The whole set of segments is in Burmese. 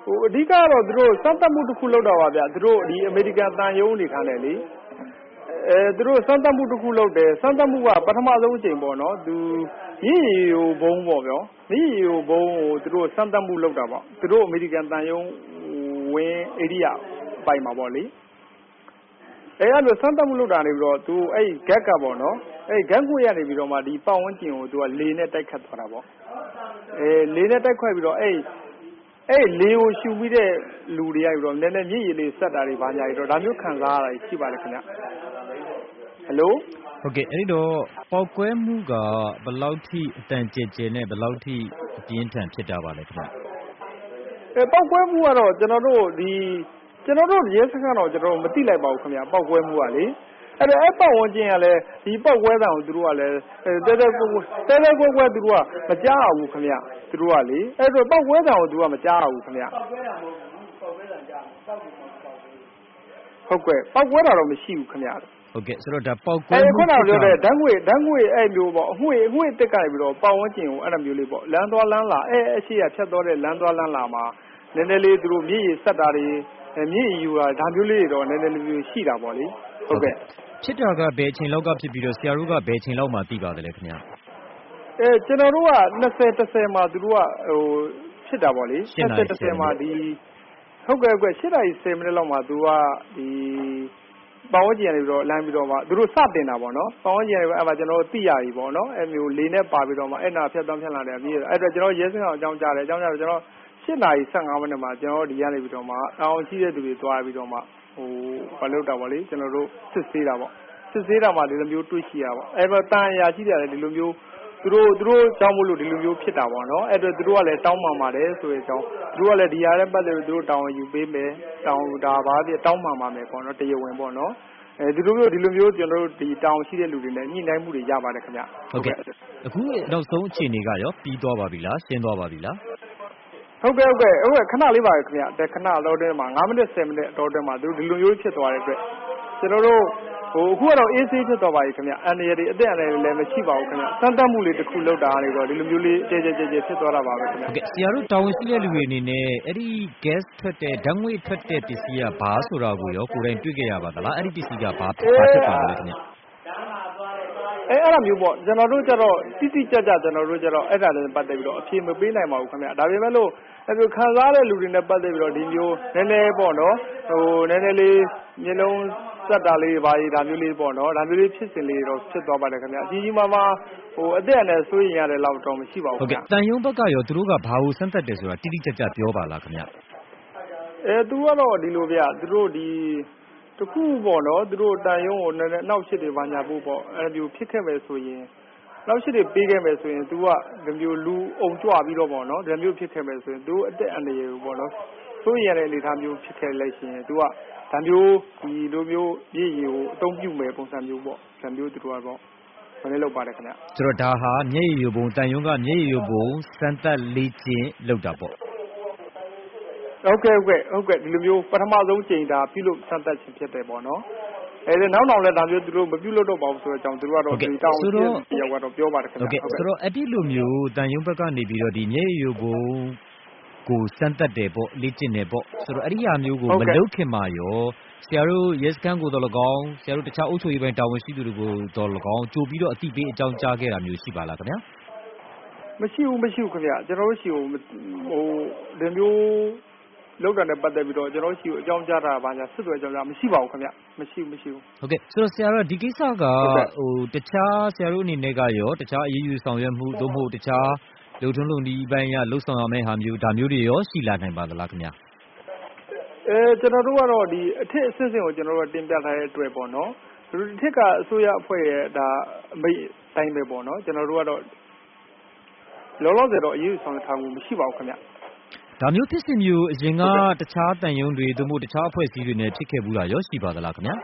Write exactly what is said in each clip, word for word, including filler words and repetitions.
ဟိုအဓိကတော့သူတို့စမ်းသပ်မှုတစ်ခုလုပ်တော့ပါဗျသူတို့ဒီအမေရိကန်တန်ယုံနေထားတယ်လေအဲသူတို့စမ်းသပ်မှုတစ်ခုလုပ်တယ်စမ်းသပ်မှုကပထမဆုံးအချိန်ပေါ့နော်သူရည်ရည်ဟိုဘုံပေါ့ဗျာရည်ရည်ဟိုဘုံကိုသူတို့စမ်းသပ်မှုလုပ်တာပေါ့သူတို့အမေရိကန်တန်ယုံဝင်ဧရိယာပိုင်မှာပေါ့လေအဲအဲ့လိုစမ်းသပ်မှုလုပ်တာနေပြီးတော့သူအဲ့ဂက်ကပေါ့နော်အဲ့ဂက်ကိုရနေပြီးတော့မှဒီပတ်ဝန်းကျင်ကိုသူကလေနဲ့တိုက်ခတ်သွားတာပေါ့အဲလေနဲ့တိုက်ခွဲပြီးတော့အဲ့အဲ့လေကိုရှူပြီးတဲ့လူတွေရိုက်ပြီးတော့နည်းနည်းမြည်ရည်လေးဆက်တာတွေဘာညာတွေတော့ဒါမျိုးခံစားရတာရှိပါတယ်ခင်ဗျဟယ်လိုဟုတ်ကဲ့အဲ့တော့ပောက်ကွဲမှုကဘယ်လောက်ထိအတန်ကျကျနဲ့ဘယ်လောက်ထိအပြင်းထန်ဖြစ်တာပါလဲခင်ဗျအဲပောက်ကွဲမှုကတော့ကျွန်တော်တို့ဒီကျွန်တော်တို့ရဲစခန်းတော့ကျွန်တော်တို့မသိလိုက်ပါဘူးခင်ဗျပောက်ကွဲမှုကလေအဲ့တော့အဲ့ပတ်ဝန်းကျင်ကလည်းဒီပောက်ကွဲတာကိုသူတို့ကလည်းတဲတဲကွဲတဲတဲကွဲကွဲသူတို့ကမကြားအောင်ဘူးခင်ဗျသူတို့ကလေအဲ့တော့ပောက်ကွဲတာကိုသူကမကြားအောင်ဘူးခင်ဗျပောက်ကွဲတာမဟုတ်ဘူးပောက်ကွဲတာကြားပောက်ကွဲမှာပောက်ကွဲဟုတ်ကဲ့ပောက်ကွဲတာတော့မရှိဘူးခင်ဗျဟုတ်ကဲ့ဆိုတော့ဒါပောက်ကွဲမှုခုနကပြောတဲ့ဓာတ်ငွေဓာတ်ငွေအဲ့မျိုးပေါ့အငွေအငွေတက်ကြပြီးတော့ပတ်ဝန်းကျင်ကိုအဲ့လိုမျိုးလေးပေါ့လမ်းသွားလမ်းလာအဲ့အရှိရဖြတ်သွားတဲ့လမ်းသွားလမ်းလာမှာနည်းနည်းလေးသူတို့မြည်ရည်ဆက်တာတွေမြည်ရည်ယူတာဒါမျိုးလေးတွေတော့နည်းနည်းလေးရှိတာပေါ့လေဟုတ်ကဲ့ဖြစ်တာကဘယ်အချိန်လောက်ကဖြစ်ပြီးတော့ဆရာတို့ကဘယ်အချိန်လောက်မှသိပါတယ်လဲခင်ဗျအဲကျွန်တော်တို့ကနှစ်ဆယ်တစ်ဆယ်မှာသူတို့ကဟိုဖြစ်တာပေါ့လေနှစ်ဆယ်တစ်ဆယ်မှာဒီဟုတ်ကဲ့ဟုတ်ကဲ့ရှစ်နာရီဆယ်မိနစ်လောက်မှာသူကဒီပေါင်းကျင်နေပြီးတော့လမ်းပြီးတော့မှသူတို့စတင်တာပေါ့နော်ပေါင်းကျင်နေပြီးအဲ့မှာကျွန်တော်တို့သိရပြီပေါ့နော်အဲ့မျိုးလေးနဲ့ပါပြီးတော့မှအဲ့နာဖြတ်သွားဖြတ်လာတယ်အပြီးအဲ့တော့ကျွန်တော်ရဲစခန်းအကြောင်းကြားတယ်အကြောင်းကြားတော့ကျွန်တော်ရှစ်နာရီဆယ့်ငါးမိနစ်မှာကျွန်တော်ဒီရနေပြီးတော့မှအောင်ရှိတဲ့သူတွေတွားပြီးတော့မှဟိုမလုပ်တာပေါ့လေကျွန်တော်တို့စစ်ဆေးတာပေါ့စစ်ဆေးတာမှဒီလိုမျိုးတွေ့ရှိရပါအဲ့တော့တန်အရာရှိတယ်ဒီလိုမျိုးသူတို့သူတို့ကြောင်းမလို့ဒီလိုမျိုးဖြစ်တာပေါ့နော်အဲ့တော့သူတို့ကလည်းတောင်းပန်ပါတယ်ဆိုရင်ကြောင်းသူတို့ကလည်းဒီရတဲ့ပတ်သက်လို့သူတို့တောင်းယူပေးမယ်တောင်းတာပါပြတောင်းပန်ပါမယ်ပေါ့နော်တရားဝင်ပေါ့နော်အဲဒီလိုမျိုးဒီလိုမျိုးကျွန်တော်တို့ဒီတောင်းရှိတဲ့လူတွေနဲ့ညှိနှိုင်းမှုတွေရပါတယ်ခင်ဗျဟုတ်ကဲ့အခုနောက်ဆုံးအခြေအနေကရောပြီးသွားပါပြီလားရှင်းသွားပါပြီလားဟုတ်ကဲ့ဟုတ်ကဲ့ဟုတ်ကဲ့ခဏလေးပါခင်ဗျတဲ့ခဏတော့တဲမှာငါးမိနစ်ဆယ်မိနစ်အတော်တဲမှာသူဒီလိုမျိုးဖြစ်သွားတဲ့အတွက်ကျွန်တော်တို့ဟိုအခုကတော့အေးဆေးဖြစ်သွားပါပြီခင်ဗျအန်ရည်တွေအသက်အန္တရာယ်လည်းမရှိပါဘူးခင်ဗျစမ်းသပ်မှုလေးတစ်ခုလုပ်တာနေတော့ဒီလိုမျိုးလေးကြဲကြဲကြဲကြဲဖြစ်သွားတာပါပဲခင်ဗျဟုတ်ကဲ့ဆရာတို့တာဝန်ရှိတဲ့လူတွေအနေနဲ့အဲ့ဒီ gas ထွက်တဲ့ဓာတ်ငွေ့ထွက်တဲ့ပစ္စည်းကဘာဆိုတာကိုရောကိုယ်တိုင်တွေ့ခဲ့ရပါသလားအဲ့ဒီပစ္စည်းကဘာဘာဖြစ်ပါလဲခင်ဗျအဲအဲ့လိုမျိုးပေါ့ကျွန်တော်တို့ကျတော့တိတိကျကျကျွန်တော်တို့ကျတော့အဲ့ဒါလည်းပတ်သက်ပြီးတော့အဖြေမပေးနိုင်ပါဘူးခင်ဗျဒါပေမဲ့လို့အဲ့လိုခံစားတဲ့လူတွေနဲ့ပတ်သက်ပြီးတော့ဒီမျိုးနည်းနည်းပေါ့နော်ဟိုနည်းနည်းလေးမျိုးလုံးစက်တာလေးပါးဒါမျိုးလေးပေါ့နော်ဒါမျိုးလေးဖြစ်စဉ်လေးတော့ဖြစ်သွားပါတယ်ခင်ဗျအကြီးကြီးမားမားဟိုအသက်အန္တရာယ်စိုးရင်ရတဲ့လောက်တော့မရှိပါဘူးဟုတ်ကဲ့တန်ယုံဘက်ကရောသူတို့ကဘာကိုစမ်းသပ်တယ်ဆိုတာတိတိကျကျပြောပါလားခင်ဗျအဲသူကတော့ဒီလိုဗျသူတို့ဒီတခုပေါ့နော်သူတို့တန်ယုံကိုနည်းနည်းနောက်ရှစ်တွေပါညာဖို့ပေါ့အဲ့ဒီဖြစ်ခဲ့မယ်ဆိုရင်နောက်ရှစ်တွေပေးခဲ့မယ်ဆိုရင် तू ကဒီမျိုးလူအုံကြွပြီးတော့ပေါ့နော်ဒီမျိုးဖြစ်ခဲ့မယ်ဆိုရင် तू အသက်အန္တရာယ်ကိုပေါ့နော်စိုးရတဲ့အနေအထားမျိုးဖြစ်ခဲ့လိုက်ရှင် तू ကဒါမျိုးဒီလိုမျိုးရည်ရည်ကိုအသုံးပြုမယ်ပုံစံမျိုးပေါ့ဒါမျိုးသူတို့ကတော့မလေးလောက်ပါတယ်ခင်ဗျဆိုတော့ဒါဟာမျက်ရည်ယိုဘုံတန်ယုံကမျက်ရည်ယိုဘုံစမ်းသပ်လေ့ကျင့်လုပ်တာပေါ့ဟုတ်ကဲ့ဟုတ်ကဲ့ဟုတ်ကဲ့ဒီလိုမျိုးပထမဆုံးချိန်တာပြုလုပ်စမ်းသပ်ခြင်းဖြစ်တယ်ပေါ့နော်အဲဒီနောက်နောက်လည်းဒါမျိုးသူတို့မပြုလုပ်တော့ပါဘူးဆိုတော့ကြောင့်သူတို့ကတော့ဒီတောင်းဆိုတော့ပြောကတော့ပြောပါတယ်ခင်ဗျဟုတ်ကဲ့ဆိုတော့အဲ့ဒီလိုမျိုးတန်ယုံဘက်ကနေပြီးတော့ဒီမျက်ရည်ယိုဘုံကိုစမ်းသပ်တယ်ပေါ့လေ့ကျင့်တယ်ပေါ့ဆိုတော့အဲ့ဒီဟာမျိုးကိုမလုပ်ခင်မှာရောဆရာတို့ရဲစခန်းကိုတော့၎င်းဆရာတို့တခြားအုပ်ချုပ်ရေးပိုင်းတာဝန်ရှိသူတွေကိုတော့၎င်းကြိုပြီးတော့အတိပေးအကြောင်းကြားခဲ့တာမျိုးရှိပါလားခင်ဗျာမရှိဘူးမရှိဘူးခင်ဗျကျွန်တော်တို့ရှိဟိုဟိုဒီမျိုးလောက်တာနဲ့ပတ်သက်ပြီးတော့ကျွန်တော်ရှိကိုအကြောင်းကြားတာပါညာစစ်တွေအကြောင်းကြားမရှိပါဘူးခင်ဗျမရှိဘူးမရှိဘူးဟုတ်ကဲ့ဆိုတော့ဆရာတို့ဒီကိစ္စကဟိုတခြားဆရာတို့အနေနဲ့ကရောတခြားအရေးယူဆောင်ရွက်မှုသို့မဟုတ်တခြားလုံထုံးလုံနည်းပိုင်းရလှုပ်ဆောင်ရမယ့်ဟာမျိုးဒါမျိုးတွေရောရှိလာနိုင်ပါသလားခင်ဗျာအဲကျွန်တော်တို့ကတော့ဒီအထက်အဆင့်ဆင့်ကိုကျွန်တော်တို့တင်ပြထားတဲ့အတွက်ပေါ့နော်ဒီထက်ကအစိုးရအဖွဲ့ရဲ့ဒါအမိတ်တိုင်းပဲပေါ့နော်ကျွန်တော်တို့ကတော့လောလောဆယ်တော့အရေးယူဆောင်ရွက်ထားမှုမရှိပါဘူးခင်ဗျဒါမျိုးဖြစ်စဉ်မျိုးအရင်ကတခြားတန်ယုံတွေသို့မဟုတ်တခြားအဖွဲ့အစည်းတွေနဲ့ဖြစ်ခဲ့ဘူးလားရောရှိပါသလားခင်ဗျာ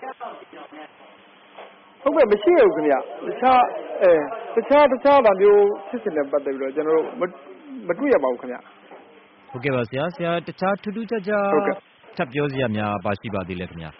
ဟုတ်ကဲ့မရှိဘူးခင်ဗျတခြားအဲတခြားတခြားဒါမျိုးဖြစ်စဉ်နဲ့ပတ်သက်ပြီးတော့ကျွန်တော်တို့မတွေ့ရပါဘူးခင်ဗျဟုတ်ကဲ့ပါဆရာဆရာတခြားထူးထူးခြားခြားထပ်ပြောစရာများပါရှိပါသေးလဲခင်ဗျာ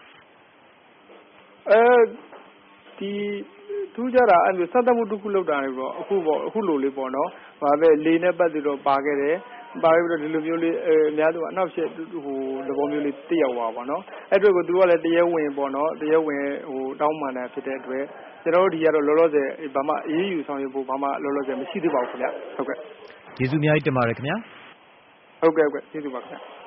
အဲဒီထူးခြားတာအဲ့လိုစက်တမှုတစ်ခုလောက်တာနေပြီးတော့အခုပေါ့အခုလိုလေးပေါ့နော်။ဘာပဲလေနဲ့ပတ်သက်တော့ပါခဲ့တယ်။ဟပါပြီးတော့ဒီလိုမျိုးလေးအဲအများသူကအနောက်ရှက်ဟိုသဘောမျိုးလေးတက်ရောက်သွားပါတော့အဲ့အတွက်ကိုသူကလည်းတရားဝင်ပေါ့နော်တရားဝင်ဟိုတောင်းပန်တာဖြစ်တဲ့အတွက်ကျွန်တော်တို့ဒီကတော့လောလောဆယ်ဘာမှအေးအေးယူဆောင်ရွက်ဖို့ဘာမှလောလောဆယ်မရှိသေးပါဘူးခင်ဗျဟုတ်ကဲ့ကျေးဇူးအများကြီးတင်ပါတယ်ခင်ဗျာဟုတ်ကဲ့ဟုတ်ကဲ့ကျေးဇူးပါခင်ဗျာ